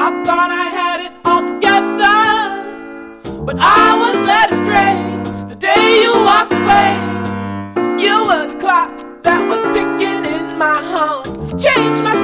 I thought I had it all together, but I was led astray the day you walked away. You were the clock that was ticking in my heart, changed my